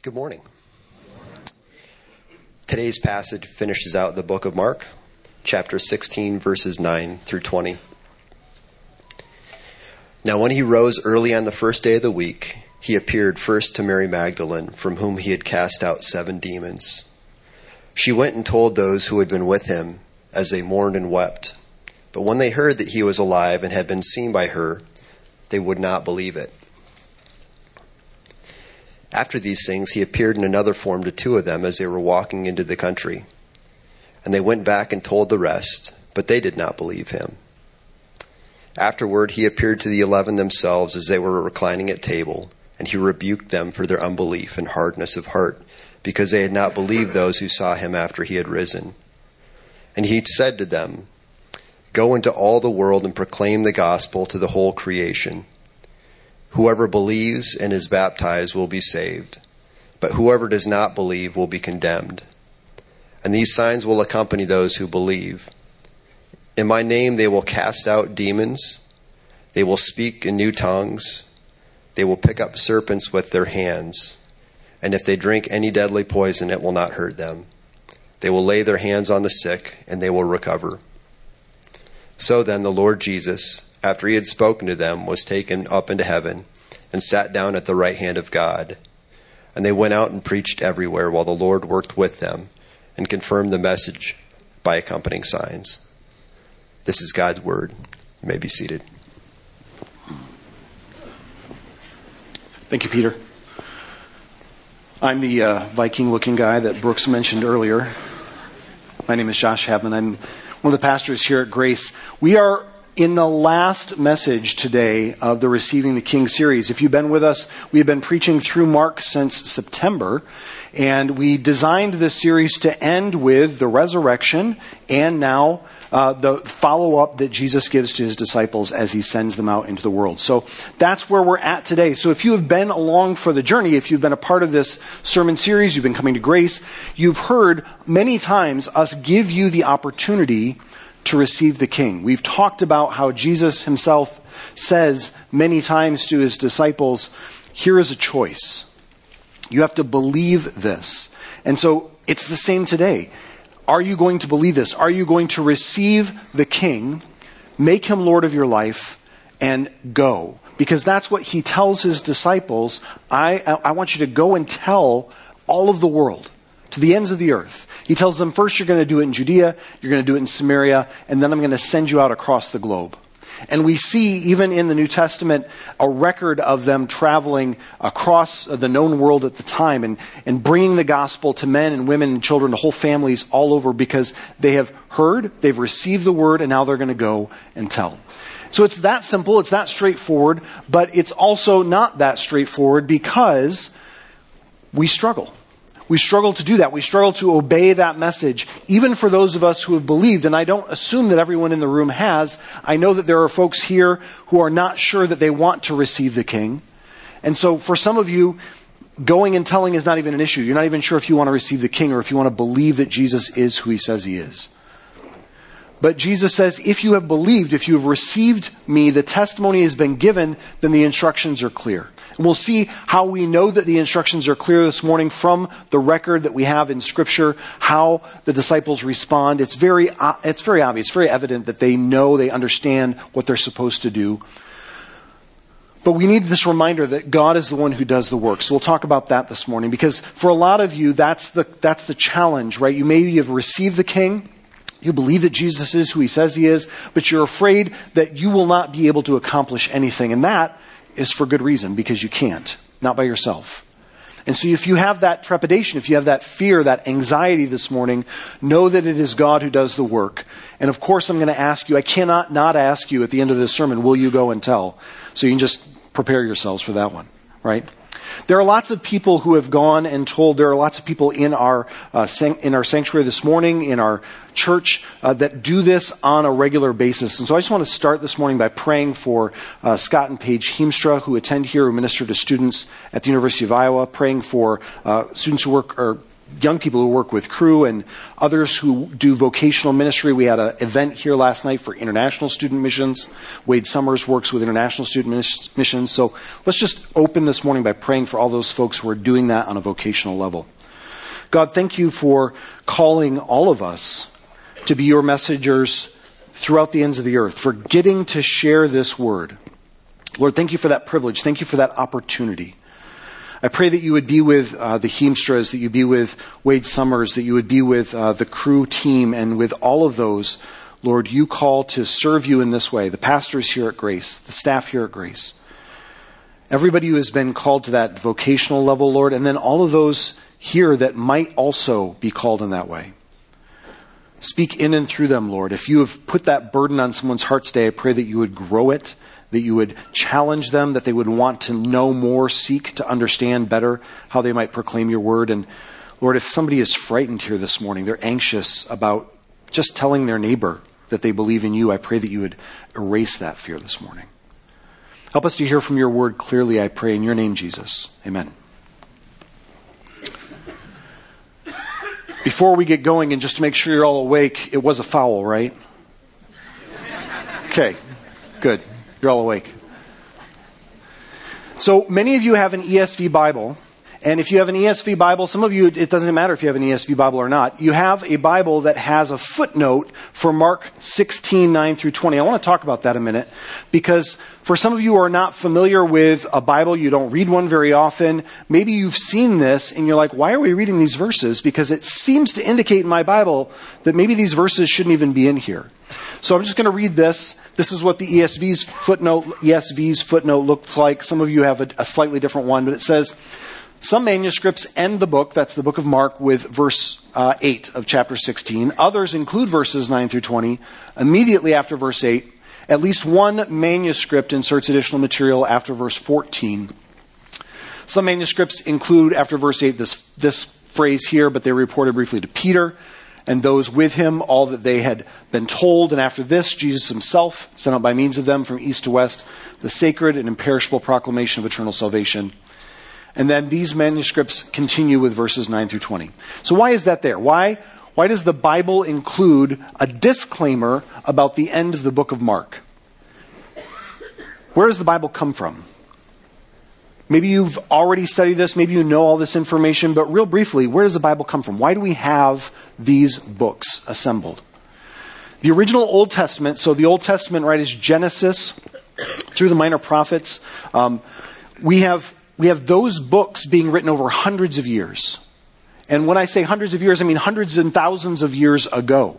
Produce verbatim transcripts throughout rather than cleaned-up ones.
Good morning. Today's passage finishes out the book of Mark, chapter sixteen, verses nine through twenty. Now when he rose early on the first day of the week, he appeared first to Mary Magdalene, from whom he had cast out seven demons. She went and told those who had been with him, as they mourned and wept. But when they heard that he was alive and had been seen by her, they would not believe it. After these things, he appeared in another form to two of them as they were walking into the country. And they went back and told the rest, but they did not believe him. Afterward, he appeared to the eleven themselves as they were reclining at table, and he rebuked them for their unbelief and hardness of heart, because they had not believed those who saw him after he had risen. And he said to them, "Go into all the world and proclaim the gospel to the whole creation. Whoever believes and is baptized will be saved, but whoever does not believe will be condemned. And these signs will accompany those who believe. In my name they will cast out demons, they will speak in new tongues, they will pick up serpents with their hands, and if they drink any deadly poison, it will not hurt them. They will lay their hands on the sick, and they will recover." So then the Lord Jesus, after he had spoken to them, was taken up into heaven and sat down at the right hand of God. And they went out and preached everywhere while the Lord worked with them and confirmed the message by accompanying signs. This is God's word. You may be seated. Thank you, Peter. I'm the uh, Viking-looking guy that Brooks mentioned earlier. My name is Josh Habman. I'm one of the pastors here at Grace. We are in the last message today of the Receiving the King series. If you've been with us, we've been preaching through Mark since September, and we designed this series to end with the resurrection and now uh, the follow-up that Jesus gives to his disciples as he sends them out into the world. So that's where we're at today. So if you have been along for the journey, if you've been a part of this sermon series, you've been coming to Grace, you've heard many times us give you the opportunity to receive the King. We've talked about how Jesus himself says many times to his disciples, here is a choice. You have to believe this. And so it's the same today. Are you going to believe this? Are you going to receive the King, make him Lord of your life, and go? Because that's what he tells his disciples. I, I want you to go and tell all of the world, to the ends of the earth. He tells them, first you're going to do it in Judea, you're going to do it in Samaria, and then I'm going to send you out across the globe. And we see, even in the New Testament, a record of them traveling across the known world at the time and, and bringing the gospel to men and women and children, to whole families all over, because they have heard, they've received the word, and now they're going to go and tell. So it's that simple, it's that straightforward, but it's also not that straightforward because we struggle. We struggle to do that. We struggle to obey that message, even for those of us who have believed. And I don't assume that everyone in the room has. I know that there are folks here who are not sure that they want to receive the King. And so for some of you, going and telling is not even an issue. You're not even sure if you want to receive the King or if you want to believe that Jesus is who he says he is. But Jesus says, if you have believed, if you have received me, the testimony has been given, then the instructions are clear. And we'll see how we know that the instructions are clear this morning from the record that we have in Scripture, how the disciples respond. It's very, uh, it's very obvious, very evident that they know, they understand what they're supposed to do. But we need this reminder that God is the one who does the work. So we'll talk about that this morning, because for a lot of you, that's the, that's the challenge, right? You maybe have received the King. You believe that Jesus is who he says he is, but you're afraid that you will not be able to accomplish anything. And that is for good reason, because you can't, not by yourself. And so if you have that trepidation, if you have that fear, that anxiety this morning, know that it is God who does the work. And of course I'm going to ask you, I cannot not ask you at the end of this sermon, will you go and tell? So you can just prepare yourselves for that one, right? There are lots of people who have gone and told. There are lots of people in our uh, san- in our sanctuary this morning, in our church, uh, that do this on a regular basis. And so I just want to start this morning by praying for uh, Scott and Paige Heemstra, who attend here, who minister to students at the University of Iowa, praying for uh, students who work or young people who work with Cru and others who do vocational ministry. We had an event here last night for international student missions. Wade Summers works with international student missions. So let's just open this morning by praying for all those folks who are doing that on a vocational level. God, thank you for calling all of us to be your messengers throughout the ends of the earth, for getting to share this word. Lord, thank you for that privilege. Thank you for that opportunity. I pray that you would be with uh, the Heemstras, that you be with Wade Summers, that you would be with uh, the Cru team, and with all of those, Lord, you call to serve you in this way. The pastors here at Grace, the staff here at Grace. Everybody who has been called to that vocational level, Lord, and then all of those here that might also be called in that way. Speak in and through them, Lord. If you have put that burden on someone's heart today, I pray that you would grow it, that you would challenge them, that they would want to know more, seek to understand better how they might proclaim your word. And Lord, if somebody is frightened here this morning, they're anxious about just telling their neighbor that they believe in you, I pray that you would erase that fear this morning. Help us to hear from your word clearly, I pray in your name, Jesus. Amen. Before we get going, and just to make sure you're all awake, it was a foul, right? Okay, good. You're all awake. So many of you have an E S V Bible. And if you have an E S V Bible, some of you, it doesn't matter if you have an E S V Bible or not. You have a Bible that has a footnote for Mark sixteen, nine through twenty. I want to talk about that a minute, because for some of you who are not familiar with a Bible, you don't read one very often, maybe you've seen this and you're like, why are we reading these verses? Because it seems to indicate in my Bible that maybe these verses shouldn't even be in here. So I'm just going to read this. This is what the E S V's footnote, E S V's footnote looks like. Some of you have a, a slightly different one, but it says, some manuscripts end the book, that's the book of Mark, with verse uh, eight of chapter sixteen. Others include verses nine through twenty immediately after verse eight. At least one manuscript inserts additional material after verse fourteen. Some manuscripts include after verse eight this, this phrase here, but they reported briefly to Peter and those with him all that they had been told. And after this, Jesus himself sent out by means of them from east to west the sacred and imperishable proclamation of eternal salvation. And then these manuscripts continue with verses nine through twenty. So why is that there? Why, why does the Bible include a disclaimer about the end of the book of Mark? Where does the Bible come from? Maybe you've already studied this, maybe you know all this information, but real briefly, where does the Bible come from? Why do we have these books assembled? The original Old Testament, so the Old Testament, right, is Genesis through the minor prophets. Um, we have We have those books being written over hundreds of years. And when I say hundreds of years, I mean hundreds and thousands of years ago.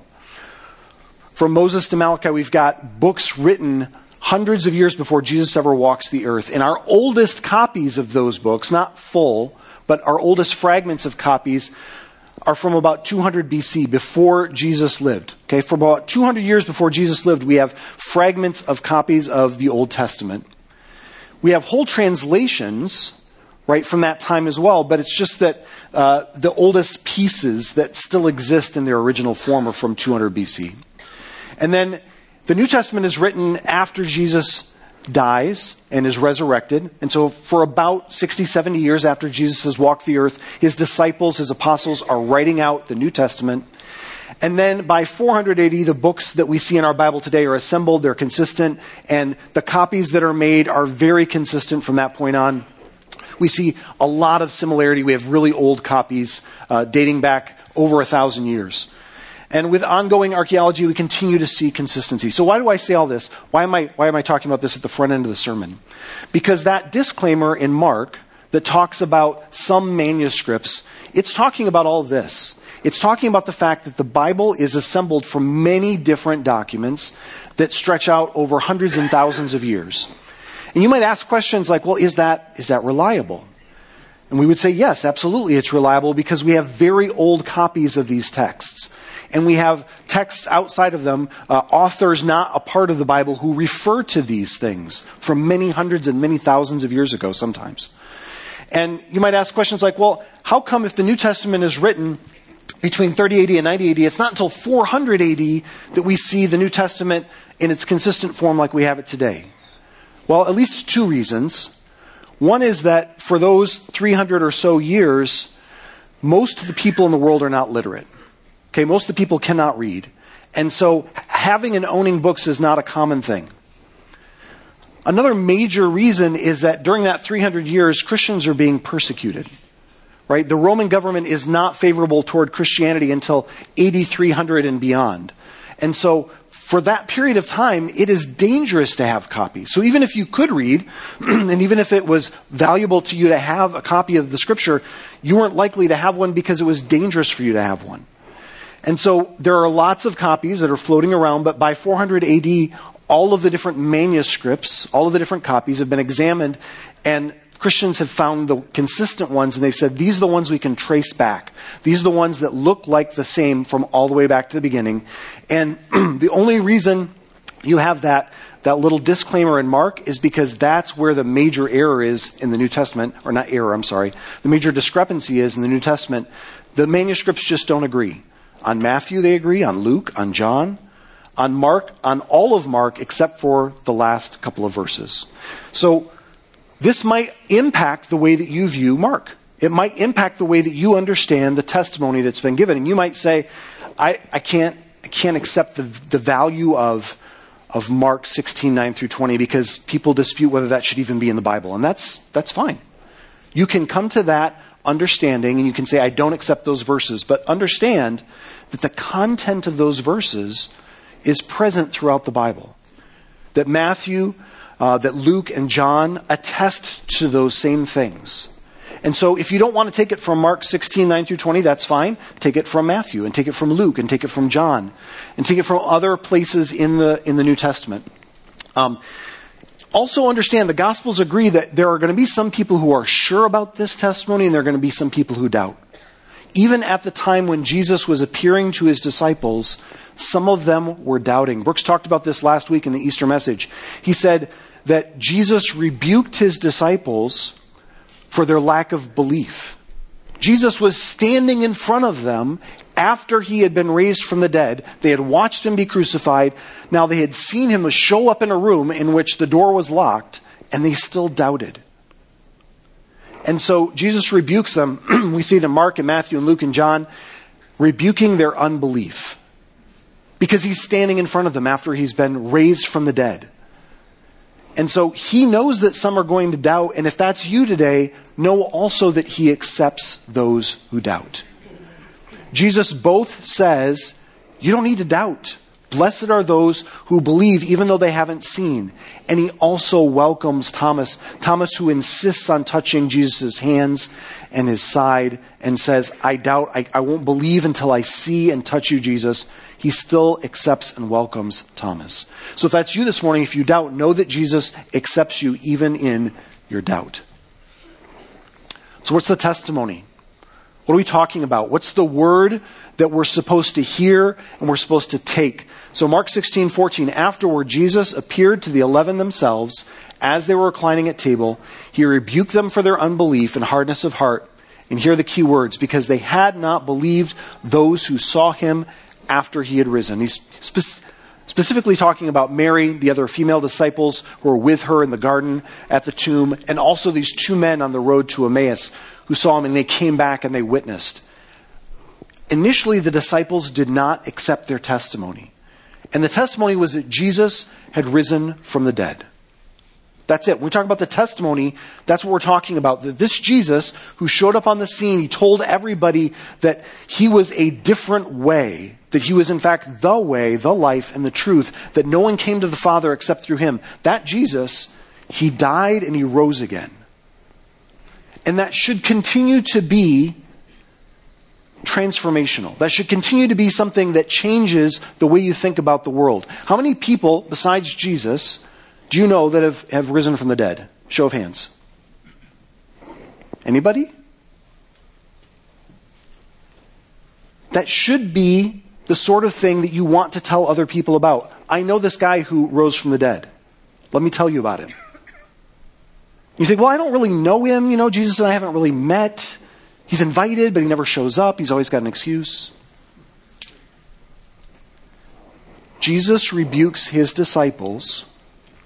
From Moses to Malachi, we've got books written hundreds of years before Jesus ever walks the earth. And our oldest copies of those books, not full, but our oldest fragments of copies are from about two hundred B C, before Jesus lived. Okay, for about two hundred years before Jesus lived, we have fragments of copies of the Old Testament. We have whole translations, right, from that time as well, but it's just that uh, the oldest pieces that still exist in their original form are from two hundred B C. And then the New Testament is written after Jesus dies and is resurrected. And so for about sixty, seventy years after Jesus has walked the earth, his disciples, his apostles are writing out the New Testament. And then by four hundred A D, the books that we see in our Bible today are assembled, they're consistent, and the copies that are made are very consistent from that point on. We see a lot of similarity. We have really old copies uh, dating back over a thousand years. And with ongoing archaeology, we continue to see consistency. So why do I say all this? Why am I, why am I talking about this at the front end of the sermon? Because that disclaimer in Mark that talks about some manuscripts, it's talking about all this. It's talking about the fact that the Bible is assembled from many different documents that stretch out over hundreds and thousands of years. And you might ask questions like, well, is that, is that reliable? And we would say, yes, absolutely, it's reliable, because we have very old copies of these texts. And we have texts outside of them, uh, authors not a part of the Bible, who refer to these things from many hundreds and many thousands of years ago sometimes. And you might ask questions like, well, how come if the New Testament is written between thirty A D and ninety A D, it's not until four hundred A D that we see the New Testament in its consistent form like we have it today? Well, at least two reasons. One is that for those three hundred or so years, most of the people in the world are not literate. Okay, most of the people cannot read. And so having and owning books is not a common thing. Another major reason is that during that three hundred years, Christians are being persecuted. Right? The Roman government is not favorable toward Christianity until eighty-three hundred and beyond. And so for that period of time, it is dangerous to have copies. So even if you could read, and even if it was valuable to you to have a copy of the scripture, you weren't likely to have one because it was dangerous for you to have one. And so there are lots of copies that are floating around, but by four hundred A D, all of the different manuscripts, all of the different copies have been examined, and Christians have found the consistent ones, and they've said, these are the ones we can trace back. These are the ones that look like the same from all the way back to the beginning. And the only reason you have that, that little disclaimer in Mark is because that's where the major error is in the New Testament, or not error, I'm sorry. The major discrepancy is in the New Testament. The manuscripts just don't agree. On Matthew they agree, on Luke, on John, on Mark, on all of Mark except for the last couple of verses. So this might impact the way that you view Mark. It might impact the way that you understand the testimony that's been given. And you might say, I, I can't I can't accept the, the value of, of Mark sixteen, nine through twenty because people dispute whether that should even be in the Bible. And that's that's fine. You can come to that understanding and you can say, I don't accept those verses. But understand that the content of those verses is present throughout the Bible. That Matthew, uh, that Luke and John attest to those same things. And so if you don't want to take it from Mark sixteen, nine through twenty, that's fine. Take it from Matthew and take it from Luke and take it from John and take it from other places in the in the New Testament. Um, also understand the Gospels agree that there are going to be some people who are sure about this testimony and there are going to be some people who doubt. Even at the time when Jesus was appearing to his disciples, some of them were doubting. Brooks talked about this last week in the Easter message. He said that Jesus rebuked his disciples for their lack of belief. Jesus was standing in front of them after he had been raised from the dead. They had watched him be crucified. Now they had seen him show up in a room in which the door was locked, and they still doubted. And so Jesus rebukes them. We see it in Mark and Matthew and Luke and John, rebuking their unbelief. Because he's standing in front of them after he's been raised from the dead. And so he knows that some are going to doubt. And if that's you today, know also that he accepts those who doubt. Jesus both says, you don't need to doubt. Blessed are those who believe even though they haven't seen. And he also welcomes Thomas, Thomas who insists on touching Jesus' hands and his side and says, I doubt, I, I won't believe until I see and touch you, Jesus. He still accepts and welcomes Thomas. So if that's you this morning, if you doubt, know that Jesus accepts you even in your doubt. So what's the testimony? What are we talking about? What's the word that we're supposed to hear and we're supposed to take? So Mark sixteen, fourteen, afterward Jesus appeared to the eleven themselves as they were reclining at table. He rebuked them for their unbelief and hardness of heart. And here are the key words, because they had not believed those who saw him after he had risen. He's spe- specifically talking about Mary, the other female disciples who were with her in the garden at the tomb, and also these two men on the road to Emmaus who saw him and they came back and they witnessed. Initially, the disciples did not accept their testimony. And the testimony was that Jesus had risen from the dead. That's it. When we talk about the testimony, that's what we're talking about. That this Jesus who showed up on the scene, he told everybody that he was a different way, that he was in fact the way, the life, and the truth, that no one came to the Father except through him. That Jesus, he died and he rose again. And that should continue to be transformational. That should continue to be something that changes the way you think about the world. How many people, besides Jesus, do you know that have, have risen from the dead? Show of hands. Anybody? That should be the sort of thing that you want to tell other people about. I know this guy who rose from the dead. Let me tell you about him. You think, well, I don't really know him. You know, Jesus and I haven't really met. He's invited, but he never shows up. He's always got an excuse. Jesus rebukes his disciples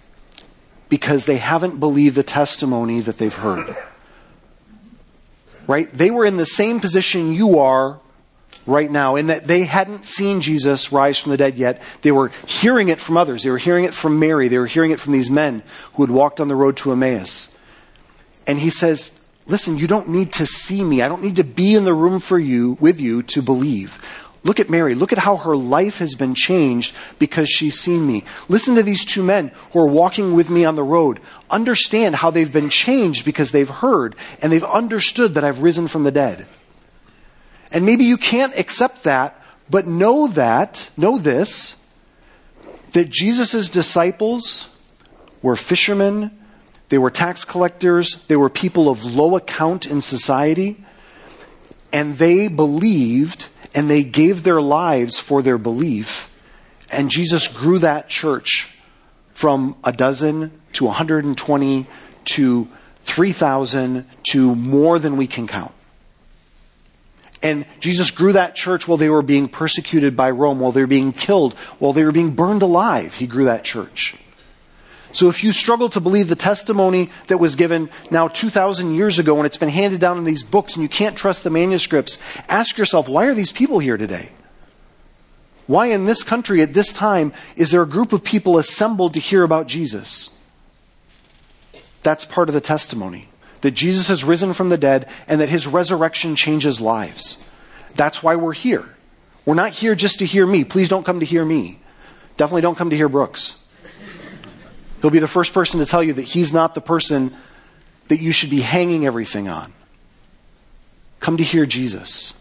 because they haven't believed the testimony that they've heard. right? They were in the same position you are right now, in that they hadn't seen Jesus rise from the dead yet. They were hearing it from others. They were hearing it from Mary. They were hearing it from these men who had walked on the road to Emmaus. And he says, listen, you don't need to see me. I don't need to be in the room for you, with you, to believe. Look at Mary. Look at how her life has been changed because she's seen me. Listen to these two men who are walking with me on the road. Understand how they've been changed because they've heard and they've understood that I've risen from the dead. And maybe you can't accept that, but know that, know this, that Jesus' disciples were fishermen, they were tax collectors, they were people of low account in society, and they believed and they gave their lives for their belief. And Jesus grew that church from a dozen to one hundred twenty to three thousand to more than we can count. And Jesus grew that church while they were being persecuted by Rome, while they were being killed, while they were being burned alive. He grew that church. So if you struggle to believe the testimony that was given now two thousand years ago and it's been handed down in these books and you can't trust the manuscripts, ask yourself, why are these people here today? Why in this country at this time is there a group of people assembled to hear about Jesus? That's part of the testimony. That Jesus has risen from the dead and that his resurrection changes lives. That's why we're here. We're not here just to hear me. Please don't come to hear me. Definitely don't come to hear Brooks. He'll be the first person to tell you that he's not the person that you should be hanging everything on. Come to hear Jesus.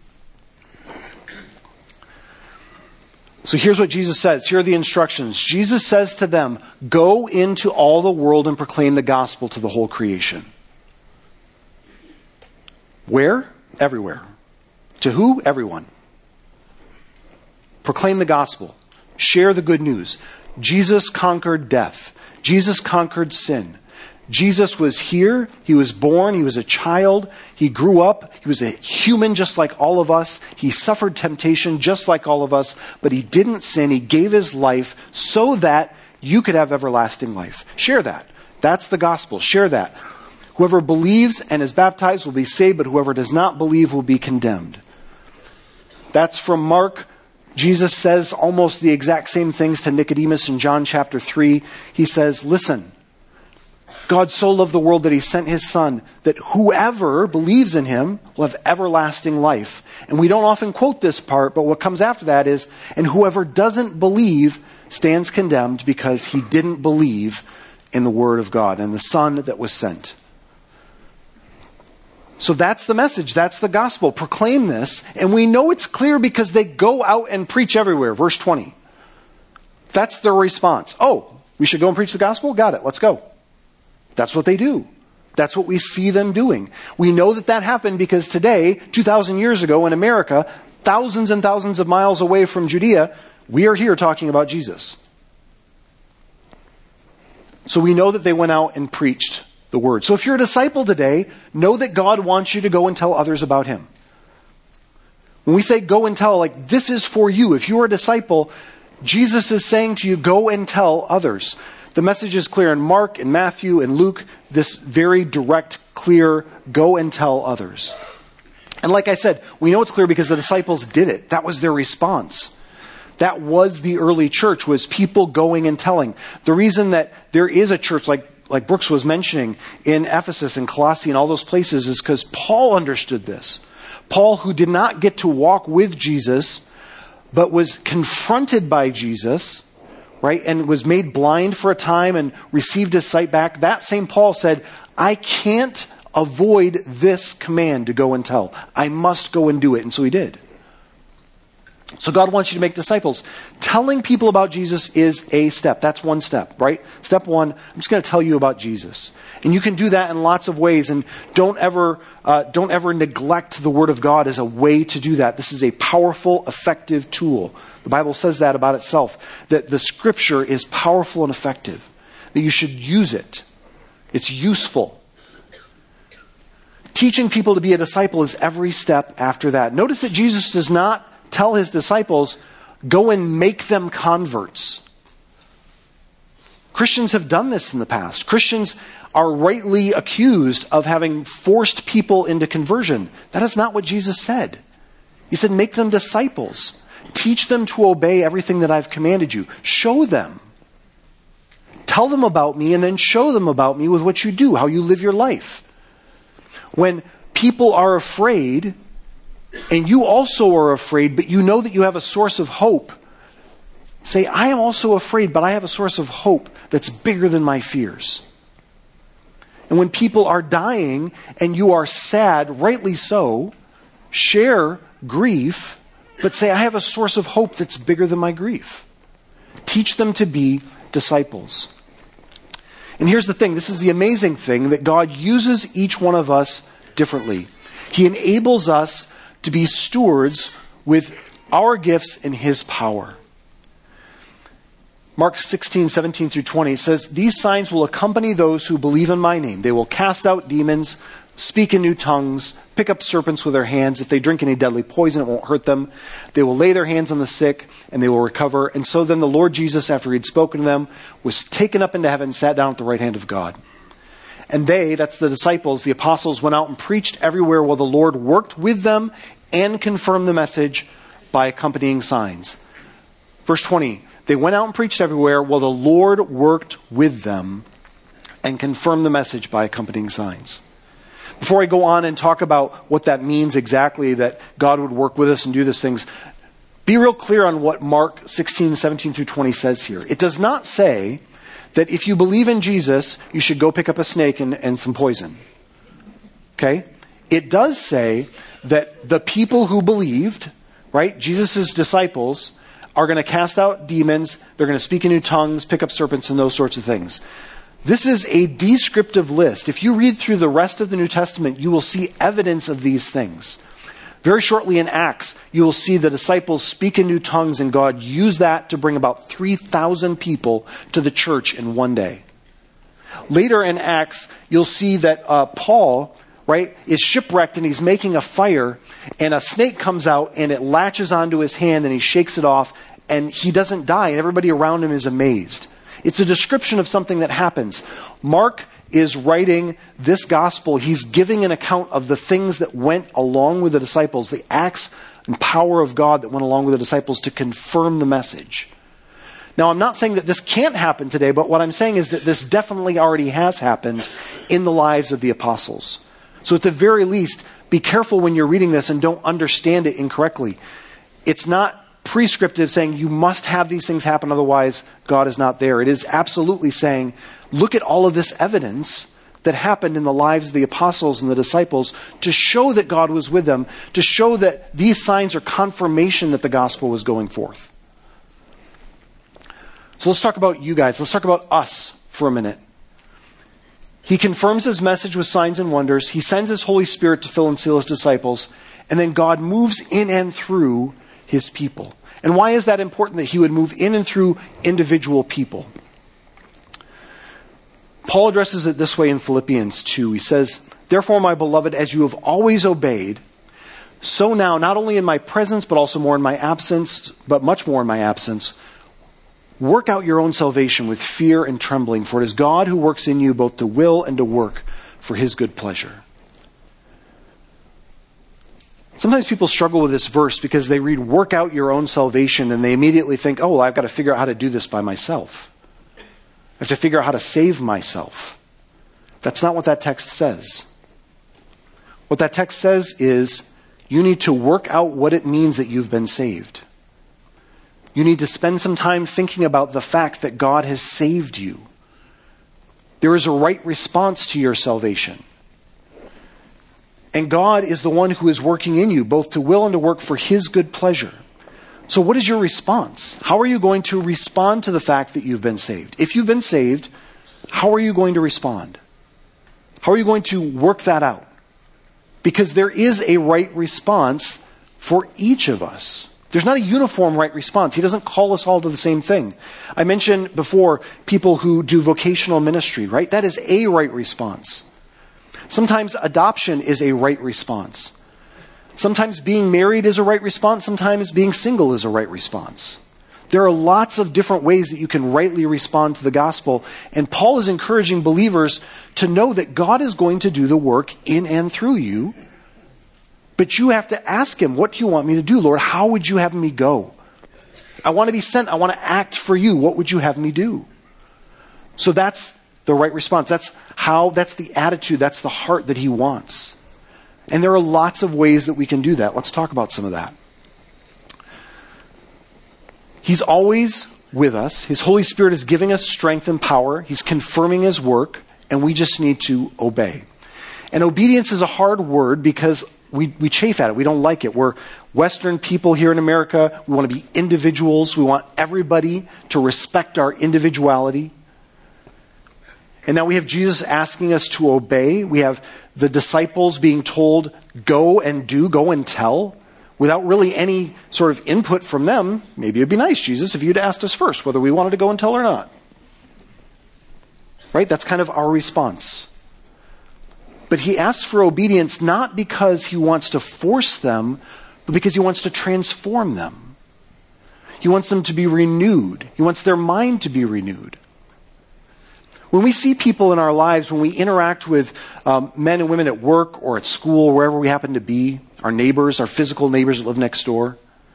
So here's what Jesus says. Here are the instructions. Jesus says to them, go into all the world and proclaim the gospel to the whole creation. Where? Everywhere. To who? Everyone. Proclaim the gospel. Share the good news. Jesus conquered death. Jesus conquered sin. Jesus was here. He was born. He was a child. He grew up. He was a human just like all of us. He suffered temptation just like all of us, but he didn't sin. He gave his life so that you could have everlasting life. Share that. That's the gospel. Share that. Whoever believes and is baptized will be saved, but whoever does not believe will be condemned. That's from Mark. Jesus says almost the exact same things to Nicodemus in John chapter three. He says, listen, God so loved the world that he sent his son, that whoever believes in him will have everlasting life. And we don't often quote this part, but what comes after that is, and whoever doesn't believe stands condemned because he didn't believe in the word of God and the son that was sent. So that's the message. That's the gospel. Proclaim this. And we know it's clear because they go out and preach everywhere. Verse twenty. That's their response. Oh, we should go and preach the gospel? Got it. Let's go. That's what they do. That's what we see them doing. We know that that happened because today, two thousand years ago in America, thousands and thousands of miles away from Judea, we are here talking about Jesus. So we know that they went out and preached the word. So if you're a disciple today, know that God wants you to go and tell others about him. When we say go and tell, like this is for you. If you are a disciple, Jesus is saying to you, go and tell others. The message is clear in Mark and Matthew and Luke, this very direct, clear, go and tell others. And like I said, we know it's clear because the disciples did it. That was their response. That was the early church, was people going and telling. The reason that there is a church like like Brooks was mentioning in Ephesus and Colossae and all those places is because Paul understood this. Paul, who did not get to walk with Jesus, but was confronted by Jesus, right, and was made blind for a time and received his sight back, that same Paul said, I can't avoid this command to go and tell. I must go and do it. And so he did. So God wants you to make disciples. Telling people about Jesus is a step. That's one step, right? Step one, I'm just going to tell you about Jesus. And you can do that in lots of ways. And don't ever, uh, don't ever neglect the Word of God as a way to do that. This is a powerful, effective tool. The Bible says that about itself, that the Scripture is powerful and effective, that you should use it. It's useful. Teaching people to be a disciple is every step after that. Notice that Jesus does not tell his disciples, go and make them converts. Christians have done this in the past. Christians are rightly accused of having forced people into conversion. That is not what Jesus said. He said, make them disciples. Teach them to obey everything that I've commanded you. Show them. Tell them about me and then show them about me with what you do, how you live your life. When people are afraid, and you also are afraid, but you know that you have a source of hope, say, I am also afraid, but I have a source of hope that's bigger than my fears. And when people are dying and you are sad, rightly so, share grief, but say, I have a source of hope that's bigger than my grief. Teach them to be disciples. And here's the thing, this is the amazing thing, that God uses each one of us differently. He enables us to be stewards with our gifts in His power. Mark sixteen, seventeen through twenty, it says, these signs will accompany those who believe in my name. They will cast out demons, speak in new tongues, pick up serpents with their hands. If they drink any deadly poison, it won't hurt them. They will lay their hands on the sick, and they will recover. And so then the Lord Jesus, after He had spoken to them, was taken up into heaven and sat down at the right hand of God. And they, that's the disciples, the apostles, went out and preached everywhere while the Lord worked with them and confirmed the message by accompanying signs. Verse twenty, they went out and preached everywhere while the Lord worked with them and confirmed the message by accompanying signs. Before I go on and talk about what that means exactly, that God would work with us and do these things, be real clear on what Mark sixteen, seventeen through twenty says here. It does not say that if you believe in Jesus, you should go pick up a snake and, and some poison. Okay? It does say that the people who believed, right, Jesus' disciples, are going to cast out demons, they're going to speak in new tongues, pick up serpents, and those sorts of things. This is a descriptive list. If you read through the rest of the New Testament, you will see evidence of these things. Very shortly in Acts, you will see the disciples speak in new tongues, and God used that to bring about three thousand people to the church in one day. Later in Acts, you'll see that uh, Paul, right, is shipwrecked and he's making a fire, and a snake comes out and it latches onto his hand and he shakes it off, and he doesn't die, and everybody around him is amazed. It's a description of something that happens. Mark is writing this gospel. He's giving an account of the things that went along with the disciples, the acts and power of God that went along with the disciples to confirm the message. Now, I'm not saying that this can't happen today, but what I'm saying is that this definitely already has happened in the lives of the apostles. So at the very least, be careful when you're reading this and don't understand it incorrectly. It's not prescriptive saying you must have these things happen, otherwise God is not there. It is absolutely saying, look at all of this evidence that happened in the lives of the apostles and the disciples to show that God was with them, to show that these signs are confirmation that the gospel was going forth. So let's talk about you guys. Let's talk about us for a minute. He confirms His message with signs and wonders. He sends His Holy Spirit to fill and seal His disciples. And then God moves in and through His people. And why is that important that He would move in and through individual people? Paul addresses it this way in Philippians two. He says, therefore, my beloved, as you have always obeyed, so now, not only in my presence, but also more in my absence, but much more in my absence, work out your own salvation with fear and trembling, for it is God who works in you both to will and to work for His good pleasure. Sometimes people struggle with this verse because they read, work out your own salvation, and they immediately think, oh, well, I've got to figure out how to do this by myself. I have to figure out how to save myself. That's not what that text says. What that text says is, you need to work out what it means that you've been saved. You need to spend some time thinking about the fact that God has saved you. There is a right response to your salvation. And God is the one who is working in you, both to will and to work for His good pleasure. So what is your response? How are you going to respond to the fact that you've been saved? If you've been saved, how are you going to respond? How are you going to work that out? Because there is a right response for each of us. There's not a uniform right response. He doesn't call us all to the same thing. I mentioned before people who do vocational ministry, right? That is a right response. Sometimes adoption is a right response. Sometimes being married is a right response. Sometimes being single is a right response. There are lots of different ways that you can rightly respond to the gospel. And Paul is encouraging believers to know that God is going to do the work in and through you. But you have to ask him, what do you want me to do, Lord? How would you have me go? I want to be sent. I want to act for you. What would you have me do? So that's the right response. That's how, that's the attitude, that's the heart that he wants. And there are lots of ways that we can do that. Let's talk about some of that. He's always with us. His Holy Spirit is giving us strength and power. He's confirming his work, and we just need to obey. And obedience is a hard word because we, we chafe at it. We don't like it. We're Western people here in America. We want to be individuals. We want everybody to respect our individuality. And now we have Jesus asking us to obey. We have the disciples being told, go and do, go and tell, without really any sort of input from them. Maybe it'd be nice, Jesus, if you'd asked us first whether we wanted to go and tell or not. Right? That's kind of our response. But he asks for obedience not because he wants to force them, but because he wants to transform them. He wants them to be renewed. He wants their mind to be renewed. When we see people in our lives, when we interact with um, men and women at work or at school, wherever we happen to be, our neighbors, our physical neighbors that live next door,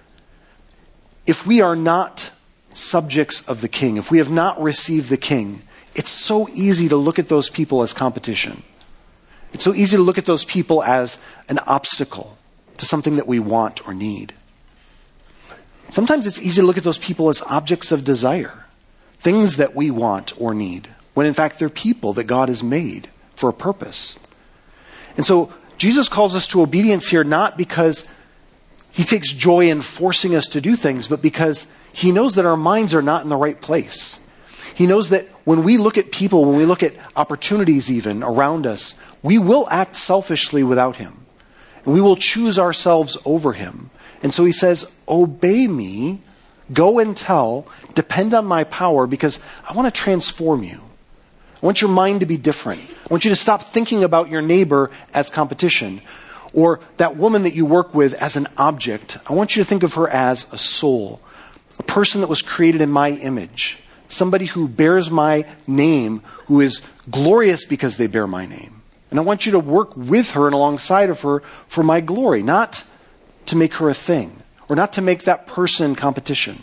if we are not subjects of the King, if we have not received the King, it's so easy to look at those people as competition. It's so easy to look at those people as an obstacle to something that we want or need. Sometimes it's easy to look at those people as objects of desire, things that we want or need, when in fact they're people that God has made for a purpose. And so Jesus calls us to obedience here not because he takes joy in forcing us to do things, but because he knows that our minds are not in the right place. He knows that when we look at people, when we look at opportunities even around us, we will act selfishly without him. And we will choose ourselves over him. And so he says, obey me, go and tell, depend on my power because I want to transform you. I want your mind to be different. I want you to stop thinking about your neighbor as competition or that woman that you work with as an object. I want you to think of her as a soul, a person that was created in my image, somebody who bears my name, who is glorious because they bear my name. And I want you to work with her and alongside of her for my glory, not to make her a thing or not to make that person competition.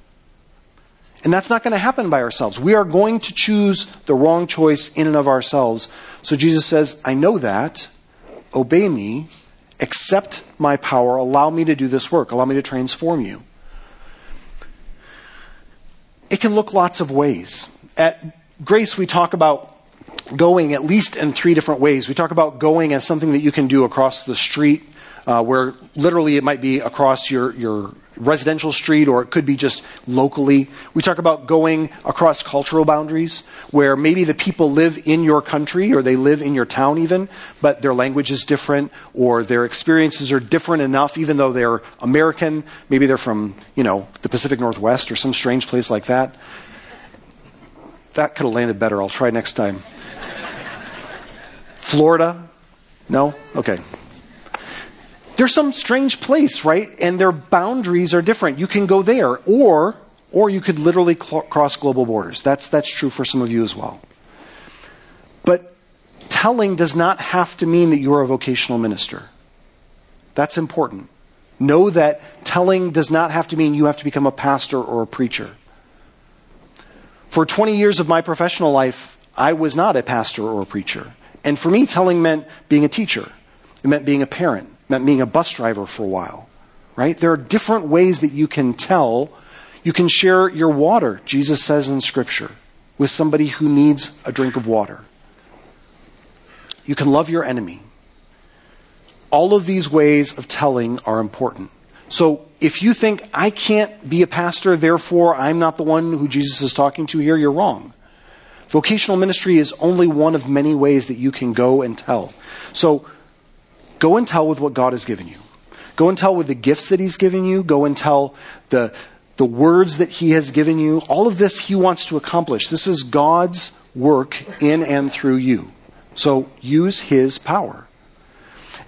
And that's not going to happen by ourselves. We are going to choose the wrong choice in and of ourselves. So Jesus says, I know that. Obey me. Accept my power. Allow me to do this work. Allow me to transform you. It can look lots of ways. At Grace, we talk about going at least in three different ways. We talk about going as something that you can do across the street, uh, where literally it might be across your, your residential street, or it could be just locally. We talk about going across cultural boundaries, where maybe the people live in your country, or they live in your town even, but their language is different, or their experiences are different enough, even though they're American. Maybe they're from, you know, the Pacific Northwest or some strange place like that. That could have landed better. I'll try next time. Florida? No? Okay. There's some strange place, right? And their boundaries are different. You can go there, or or you could literally cl- cross global borders. That's that's true for some of you as well. But telling does not have to mean that you're a vocational minister. That's important. Know that telling does not have to mean you have to become a pastor or a preacher. For twenty years of my professional life, I was not a pastor or a preacher. And for me, telling meant being a teacher. It meant being a parent. It meant being a bus driver for a while. Right? There are different ways that you can tell. You can share your water, Jesus says in Scripture, with somebody who needs a drink of water. You can love your enemy. All of these ways of telling are important. So if you think, I can't be a pastor, therefore I'm not the one who Jesus is talking to here, you're wrong. Vocational ministry is only one of many ways that you can go and tell. So go and tell with what God has given you. Go and tell with the gifts that he's given you. Go and tell the, the words that he has given you. All of this he wants to accomplish. This is God's work in and through you. So use his power.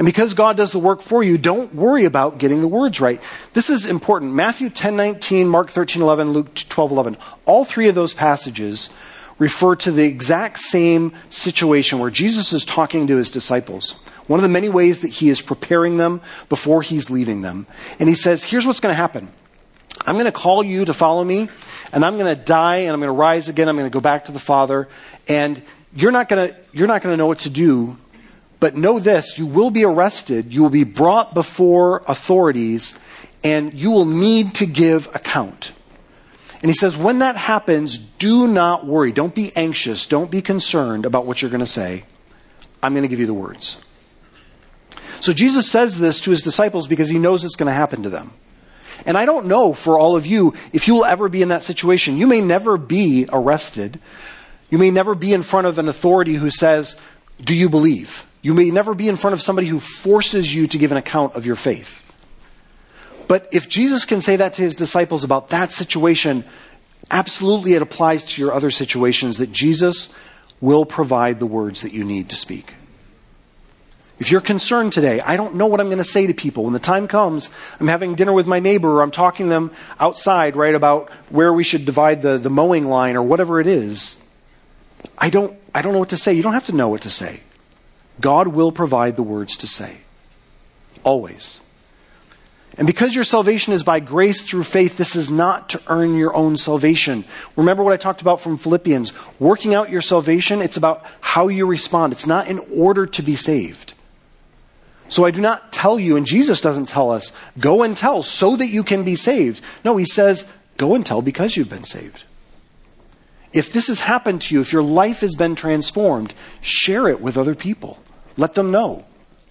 And because God does the work for you, don't worry about getting the words right. This is important. Matthew ten nineteen, Mark thirteen eleven, Luke twelve eleven. All three of those passages refer to the exact same situation where Jesus is talking to his disciples. One of the many ways that he is preparing them before he's leaving them. And he says, here's what's going to happen. I'm going to call you to follow me, and I'm going to die, and I'm going to rise again. I'm going to go back to the Father, and you're not going to, you're not going to know what to do. But know this, you will be arrested, you will be brought before authorities, and you will need to give account. And he says, when that happens, do not worry. Don't be anxious. Don't be concerned about what you're going to say. I'm going to give you the words. So Jesus says this to his disciples because he knows it's going to happen to them. And I don't know for all of you if you will ever be in that situation. You may never be arrested. You may never be in front of an authority who says, do you believe? You may never be in front of somebody who forces you to give an account of your faith. But if Jesus can say that to his disciples about that situation, absolutely it applies to your other situations that Jesus will provide the words that you need to speak. If you're concerned today, I don't know what I'm going to say to people. When the time comes, I'm having dinner with my neighbor, or I'm talking to them outside, right, about where we should divide the, the mowing line or whatever it is. I don't, I don't know what to say. You don't have to know what to say. God will provide the words to say. Always. And because your salvation is by grace through faith, this is not to earn your own salvation. Remember what I talked about from Philippians. Working out your salvation, it's about how you respond. It's not in order to be saved. So I do not tell you, and Jesus doesn't tell us, go and tell so that you can be saved. No, he says, go and tell because you've been saved. If this has happened to you, if your life has been transformed, share it with other people. Let them know.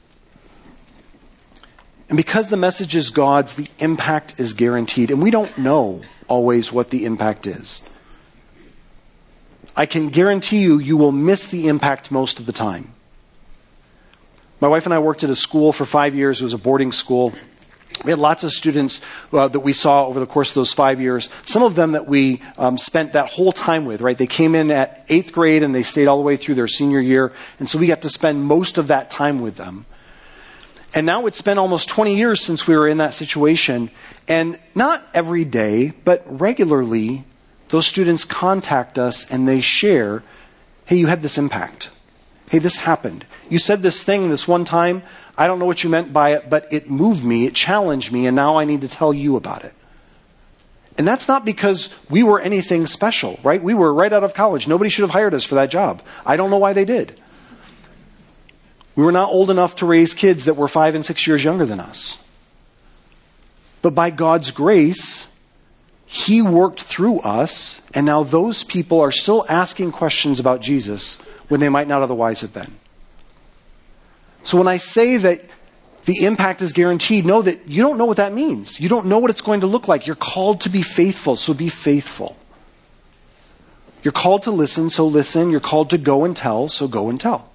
And because the message is God's, the impact is guaranteed. And we don't know always what the impact is. I can guarantee you, you will miss the impact most of the time. My wife and I worked at a school for five years. It was a boarding school. We had lots of students uh, that we saw over the course of those five years. Some of them that we um, spent that whole time with, right? They came in at eighth grade and they stayed all the way through their senior year. And so we got to spend most of that time with them. And now it's been almost twenty years since we were in that situation. And not every day, but regularly, those students contact us and they share, hey, you had this impact. Hey, this happened. You said this thing this one time. I don't know what you meant by it, but it moved me, it challenged me, and now I need to tell you about it. And that's not because we were anything special, right? We were right out of college. Nobody should have hired us for that job. I don't know why they did. We were not old enough to raise kids that were five and six years younger than us. But by God's grace, he worked through us, and now those people are still asking questions about Jesus when they might not otherwise have been. So when I say that the impact is guaranteed, know that you don't know what that means. You don't know what it's going to look like. You're called to be faithful, so be faithful. You're called to listen, so listen. You're called to go and tell, so go and tell.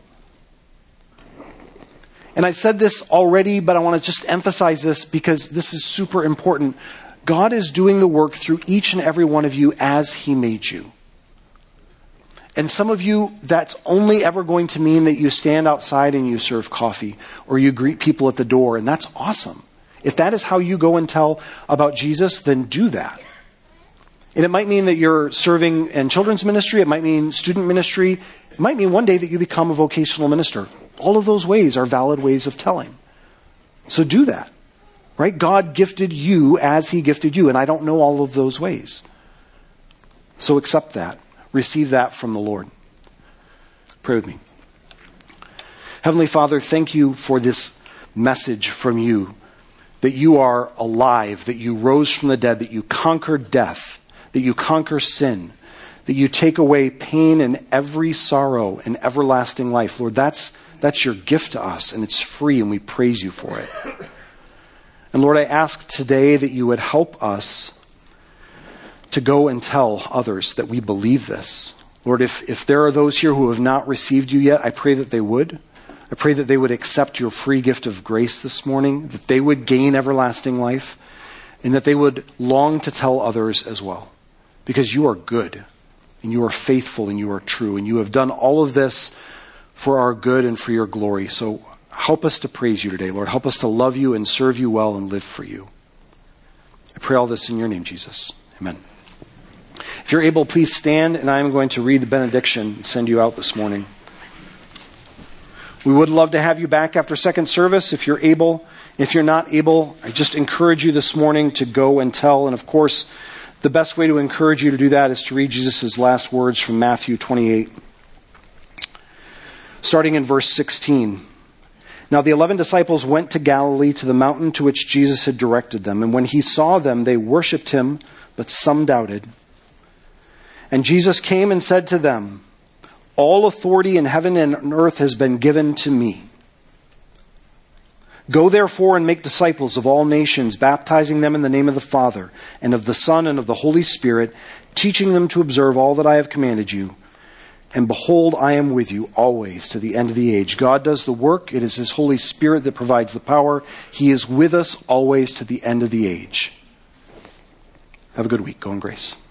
And I said this already, but I want to just emphasize this because this is super important. God is doing the work through each and every one of you as he made you. And some of you, that's only ever going to mean that you stand outside and you serve coffee or you greet people at the door, and that's awesome. If that is how you go and tell about Jesus, then do that. And it might mean that you're serving in children's ministry. It might mean student ministry. It might mean one day that you become a vocational minister. All of those ways are valid ways of telling. So do that, right? God gifted you as he gifted you, and I don't know all of those ways. So accept that. Receive that from the Lord. Pray with me. Heavenly Father, thank you for this message from you, that you are alive, that you rose from the dead, that you conquered death, that you conquer sin, that you take away pain and every sorrow and everlasting life. Lord, that's, that's your gift to us, and it's free, and we praise you for it. And Lord, I ask today that you would help us to go and tell others that we believe this. Lord, if, if there are those here who have not received you yet, I pray that they would. I pray that they would accept your free gift of grace this morning, that they would gain everlasting life, and that they would long to tell others as well. Because you are good, and you are faithful, and you are true, and you have done all of this for our good and for your glory. So help us to praise you today, Lord. Help us to love you and serve you well and live for you. I pray all this in your name, Jesus. Amen. If you're able, please stand, and I'm going to read the benediction and send you out this morning. We would love to have you back after second service if you're able. If you're not able, I just encourage you this morning to go and tell. And of course, the best way to encourage you to do that is to read Jesus' last words from Matthew twenty-eight, starting in verse sixteen. Now the eleven disciples went to Galilee, to the mountain to which Jesus had directed them. And when he saw them, they worshipped him, but some doubted. And Jesus came and said to them, all authority in heaven and on earth has been given to me. Go therefore and make disciples of all nations, baptizing them in the name of the Father, and of the Son, and of the Holy Spirit, teaching them to observe all that I have commanded you. And behold, I am with you always to the end of the age. God does the work. It is his Holy Spirit that provides the power. He is with us always to the end of the age. Have a good week. Go in grace.